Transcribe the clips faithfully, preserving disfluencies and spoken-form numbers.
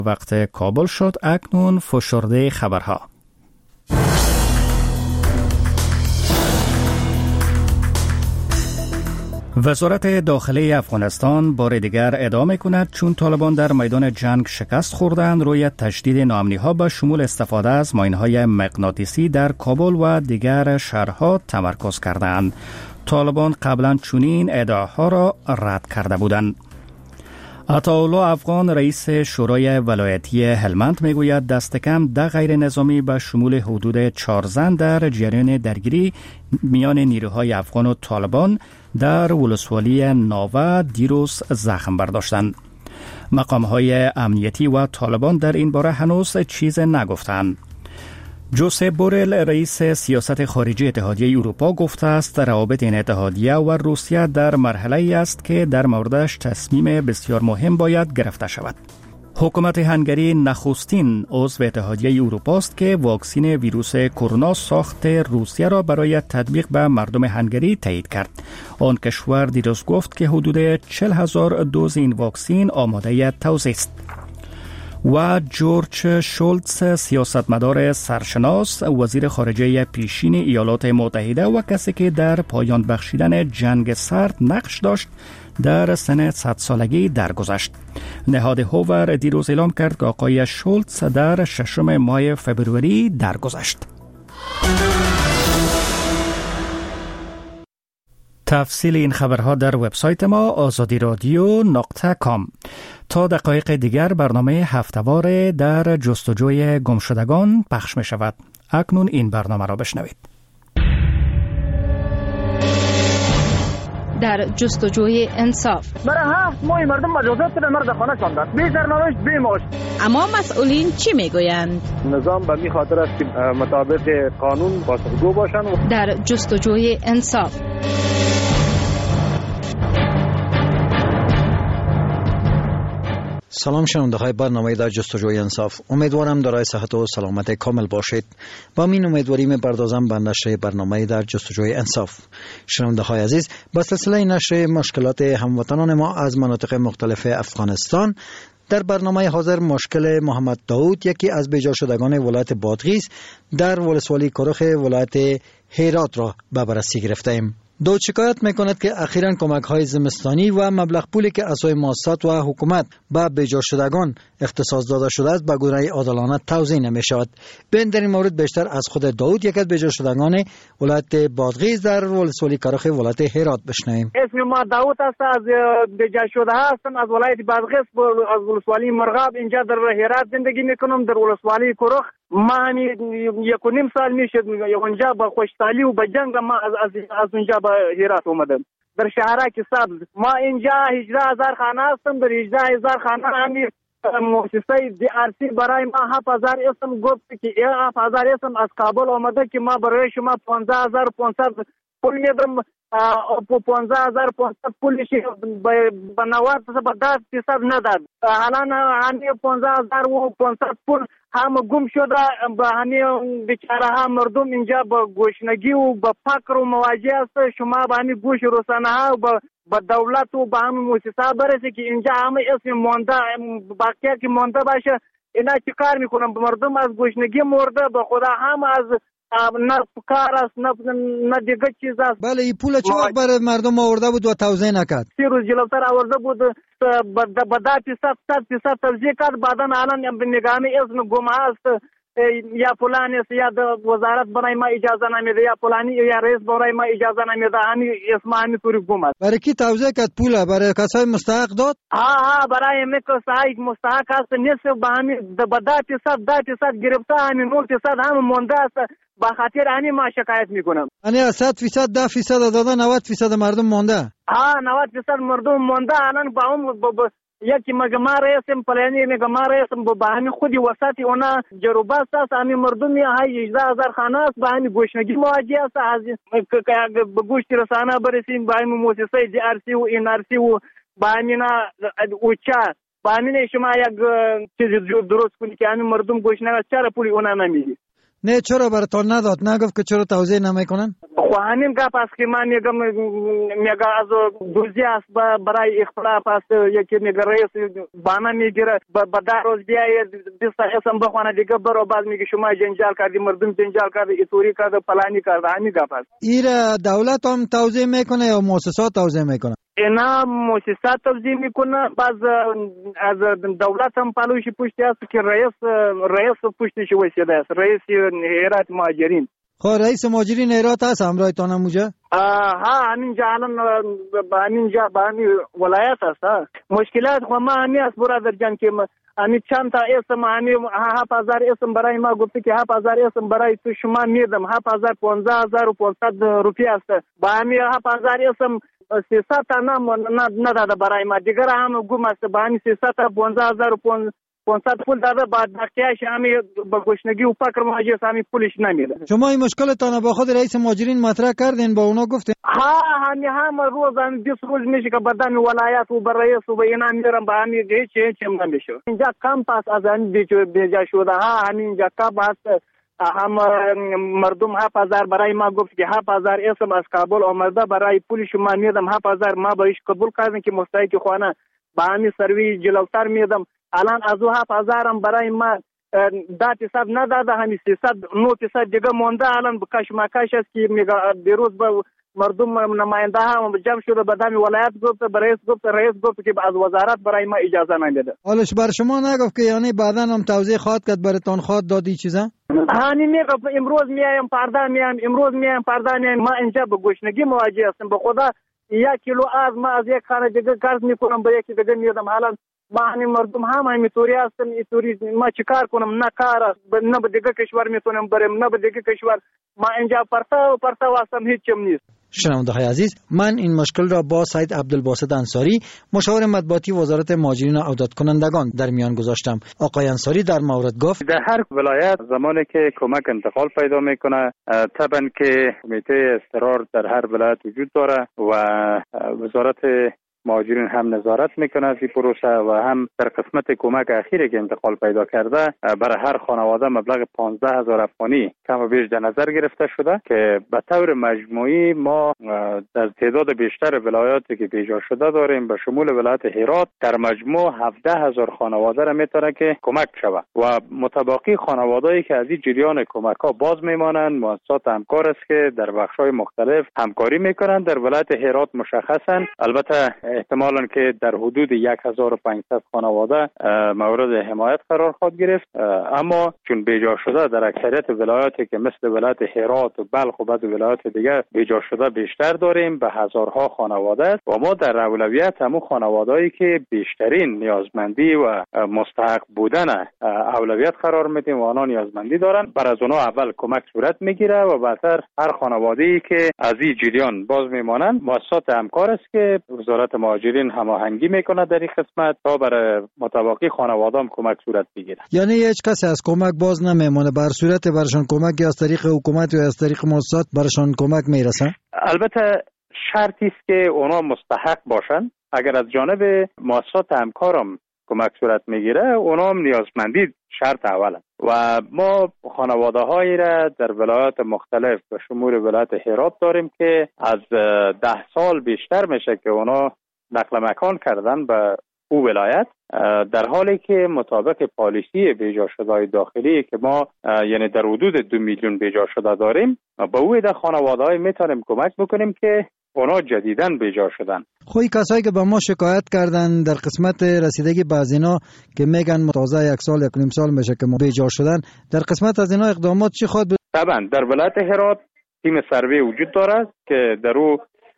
وقت کابل شد. اکنون فشرده خبرها. وزارت داخلی افغانستان بار دیگر ادامه کند چون طالبان در میدان جنگ شکست خوردند روی تشدید ناامنی‌ها به شمول استفاده از ماین‌های مغناطیسی در کابل و دیگر شهرها تمرکز کردند. طالبان قبلا چنین ادعاها را رد کرده بودند. عطاالله افغان رئیس شورای ولایتی هلمند میگوید دست کم ده غیر نظامی به شمول حدود چهار زن در جریان درگیری میان نیروهای افغان و طالبان در ولسوالی ناوه دیروز زخم برداشتند. مقامهای امنیتی و طالبان در این باره هنوز چیز نگفتند. جوزپ بورل رئیس سیاست خارجی اتحادیه اروپا گفته است روابط این اتحادیه و روسیه در مرحله است که در موردش تصمیم بسیار مهم باید گرفته شود. حکومت هنگری نخستین عضو اتحادیه اروپا است که واکسن ویروس کرونا ساخت روسیه را برای تطبیق به مردم هنگری تایید کرد. آن کشور دیروز گفت که حدود چهل هزار دوز این واکسن آماده توزیع است. و جورج شولتز سیاستمدار سرشناس وزیر خارجه پیشین ایالات متحده و کسی که در پایان بخشیدن جنگ سرد نقش داشت در سن صد سالگی درگذشت. نهاد هوور دیروز اعلام کرد که آقای شولتز در ششم ماه فبروری درگذشت. تفصیل این خبرها در وبسایت ما آزادی رادیو نقطه کام. تا دقایق دیگر برنامه هفته‌وار در جستجوی گمشدگان پخش می شود. اکنون این برنامه را بشنوید. در جستجوی انصاف. برای هفت ماه مردم مجازات به مرد خانه شدند. بی سرنوشت بی معاش. اما مسئولین چی میگویند؟ نظام به این خاطر است که مطابق قانون پاسخگو باشند. در جستجوی انصاف. سلام شنونده های برنامه در جستجوی انصاف. امیدوارم دارای صحت و سلامت کامل باشید. با این امیدواری می‌پردازم به نشر برنامه در جستجوی انصاف. شنونده های عزیز، با سلسله نشر مشکلات هموطنان ما از مناطق مختلف افغانستان، در برنامه حاضر مشکل محمد داود، یکی از بیجا شدگان ولایت بادغیس در ولسوالی کرخ ولایت هرات را به بررسی گرفتیم. داود شکایت میکند که اخیراً کمک های زمستانی و مبلغ پولی که اعضای مؤسسات و حکومت به بیجا شدگان اختصاص داده شده است به گونه عادلانه توزیع نمی شود. بین در این مورد بیشتر از خود داود، یک از بیجا شدگان ولایت بادغیس در ولسوالی کرخ ولایت هرات بشنویم. اسم ما داود است، از بیجا شده هستم، از ولایت بادغیس، از ولسوالی مرغاب اینجا در هرات زندگی میکنم. در ولسوالی کرخ ما همی یک و نیم سال میشه اونجا با خوشحالی و با جنگ ما از از, از اونجا به هرات اومدم. در شهرک سبز ما اینجا هجده هزار خانه هستم. در هجده هزار خانه همی مؤسسه دی آر سی برای ما هفت هزار اسم گفت که هفت هزار اسم از کابل آمده که ما برای شما پانزده هزار پانصد پول میدم. پانزده هزار پانصد پولشی به نوات به ده فیصد نداد. الان همی پانزده هزار و پانصد پول هم گم شده. به همین بیچاره ها مردم اینجا با گوشنگی و با فقر و مواجه است. شما به همین گوش رسانه ها و با دولت و با همین مؤسسه برسه که اینجا همه اسم مونده باقیه که مونده باشه. اینا چی کار میکنن؟ مردم از گوشنگی مرده. به خدا هم از نه کار است نه نه دیگه چیز است. بله، این پول چه وقت برای مردم آورده بود و توزیع نکرد؟ سی روز جلوتر آورده بود با ده فیصد صد فیصد توزیع کرد. بعدا الان به نگاه اسم گم است. یا فلان است یا وزارت برای ما اجازه نمیده یا فلانی یا رئیس برای ما اجازه نمیده. همین اسم همین طوری گم است. برای کی توزیع کرد پول؟ برای کسای مستحق داد؟ ها ها برای می کسای مستحق است. نصف به همین به ده فیصد ده فیصد گرفته. همین نه فیصد هم مونده است. با خاطر همین ما شکایت میکنم. یعنی از صد فیصد ده فیصد داده، نود فیصد مردم مونده. ها نود فیصد مردم مونده. الان با اون یکی مگما رئیسم پلانی مگما رئیسم با همین خودی وسطی اونا جروبه است. همین مردمی های هجده هزار خانه است. با همین گوشنگی مواجه است. از به گوشت رسانه برسیم با همین مؤسسه دی آر سی و این آر سی و با همین اوچا با همین شما یک چیز درست کنی که همین مردم گوشنگی چرا پولی اونا نمیدی؟ نه چرا براتون نداد؟ نگفت که چرا توضیح نمیکنن؟ خو همین گپ است که من میگم میگه از دوزی است برای اختلاف است، یکی میگه رئیس بانه میگیره به در روز بیای بیست اسم بخونه دیگه برو بعد میگه شما جنجال کردی، مردم جنجال کرده، ایتوری کرده، فلانی کرده. همین گپ است. ایره دولت هم توضیح میکنه یا مؤسسات توضیح میکنه؟ اینا مؤسسات توضیح میکنه، باز از دولت هم پلوش پشتی است که رئیس رئیس پشتش وسیده است، رئیس هیئت مهاجرین. خب رئیس مهاجرین هرات هست همراهتان همونجا؟ ها همینجا الان همینجا به همین ولایت هست. مشکلات خو ما همین است برادر جان که همین چند تا اسم همین هفت هزار اسم برای ما گفته که هفت هزار اسم برای تو شما میدم، هفت هزار پانزده هزار و پانصد روپیه است. با همین هفت هزار اسم سیصد تا نام نداده برای ما، دیگر هم گم است. با همین سیصد تا پانزده هزار و پانصد پول داده، بعد بقیه‌اش همین با گشنگی و فقر مهاجر همین پولش نمیده. شما این مشکلتان با خود رئیس مهاجرین مطرح کردین، با اونا گفتین؟ ها همین هم روز هم بیست روز میشه که بدن ولایت و بر رئیس و به اینا میرم، با همین هیچ هیچ هم نمیشه. اینجا کم پاس از همین بیجا شده. ها همین اینجا کم هست. هم مردم هفت هزار برای ما گفت که هفت هزار اسم از کابل آمده، برای پول شما میدم هفت هزار، ما بهش قبول کردیم که مستحق خانه با همین سروی جلوتر میدم. الان از او هفت هزار هم برای ما ده فیصد نداده، همین سیصد نه فیصد دیگه مونده. الان کشمکش است که میگه دیروز به مردم نماینده ها جمع شده، به دم ولایت گفت، به رئیس گفت، رئیس گفت که از وزارت برای ما اجازه نمیده. حالش بر شما نگفت که یعنی بعدا هم توضیح خواهد کرد براتون خواهد دادی چیزا؟ هانی میگه امروز میایم پرده میایم، امروز میایم پرده میایم. ما اینجا به گشنگی مواجه هستیم. به خدا یک کیلو از ما از یک خانه دیگه قرض میکنم، به یکی دیگه میدم. حالا ما همین مردم هم همینطوری هستن. اینطوری ما چیکار کنم؟ نه کار، نه به دیگه کشور میتونم برم، نه به دیگه کشور. ما اینجا پرتا و پرتا هستم، هیچ چیم نیست. شنونده های عزیز، من این مشکل را با سید عبدالباسط انصاری، مشاور مطبوعاتی وزارت مهاجرین و عودت کنندگان در میان گذاشتم. آقای انصاری در مورد گفت در هر ولایت زمانی که کمک انتقال پیدا میکنه، طبعا که کمیته اضطرار در هر ولایت وجود داره و وزارت مهاجرین هم نظارت میکنه از این پروسه و هم در قسمت کمک اخیری که انتقال پیدا کرده برای هر خانواده مبلغ پانزده هزار افغانی کم و بیش در نظر گرفته شده که به طور مجموعی ما در تعداد بیشتر ولایاتی که بیجا شده داریم به شمول ولایت هرات در مجموع هفده هزار خانواده را میتونه که کمک شود و متباقی خانوادهایی که از این جریان کمک ها باز میمانند مؤسسات همکار است که در بخش‌های مختلف همکاری میکنند. در ولایت هرات مشخصا البته احتمالاً که در حدود یک هزار و پانصد خانواده مورد حمایت قرار خواهد گرفت، اما چون بیجا شده در اکثریت ولایاتی که مثل ولایت هرات و بلخ و بعض ولایات دیگه بیجا شده بیشتر داریم به هزارها خانواده است و ما در اولویت همون خانوادهایی که بیشترین نیازمندی و مستحق بودن اولویت قرار میدیم و آنها نیازمندی دارن، بر از اونها اول کمک صورت میگیره و بعدتر هر خانواده‌ای که از این جریان باز میمانند مؤسسات همکار است که وزارت مهاجرین هماهنگی میکنه در این قسمت تا برای متباقی خانواده هم کمک صورت بگیره. یعنی هیچ کسی از کمک باز نمیمونه، بر صورت برشان کمک از طریق حکومت یا از طریق مؤسسات برشان کمک میرسه؟ البته شرطی است که اونا مستحق باشن. اگر از جانب مؤسسات همکارم کمک صورت میگیره اونا هم نیازمندی شرط اوله و ما خانواده هایی را در ولایات مختلف به شمول ولایت هرات داریم که از ده سال بیشتر میشه که اونا نقل مکان کردن به او ولایت، در حالی که مطابق پالیسی بیجا شده داخلی که ما یعنی در حدود دو میلیون بیجا شده داریم به او ده خانواده های میتونیم کمک بکنیم که اونا جدیدن بیجا شدن. خوی کسایی که به ما شکایت کردن در قسمت رسیدگی به از اینا که میگن تازه یک سال یک نیم سال میشه که ما بیجا شدن، در قسمت از اینا اقدامات چی خواهد بود؟ طبعا در ولایت هرات تیم سروی وجود داره که در او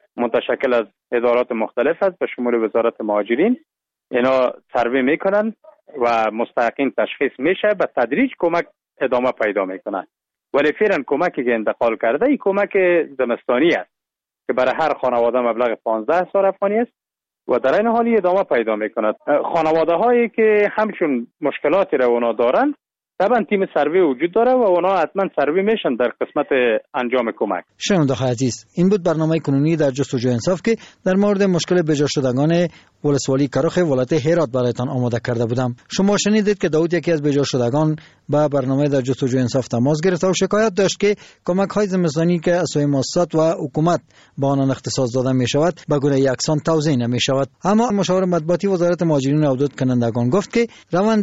متشکل از ادارات مختلف است به شمول وزارت مهاجرین. اینا سروی میکنن و مستحقین تشخیص میشه، به تدریج کمک ادامه پیدا میکنن. ولی فعلا کمکی که انتقال کرده این کمک زمستانی است که برای هر خانواده مبلغ پانزده هزار افغانی است و در این حالی ادامه پیدا میکند. خانواده هایی که همچون مشکلاتی را اونا دارند طبعا تیم سروی وجود داره و اونا حتما سروی میشن در قسمت انجام کمک. شنونده عزیز، این بود برنامه کنونی در جستجوی انصاف که در مورد مشکل بجا شدگان ولسوالی کرخ ولایت هرات برایتان آماده کرده بودم. شما شنیدید که داود یکی از بجا شدگان با برنامه در جستجوی انصاف تماس گرفت و شکایت داشت که کمک های زمستانی که از سوی مؤسسات و حکومت با آنان اختصاص داده می شود به گونه یکسان توزیع نمی شود. اما مشاور مطبوعاتی وزارت مهاجرین و عودت کنندگان گفت که روند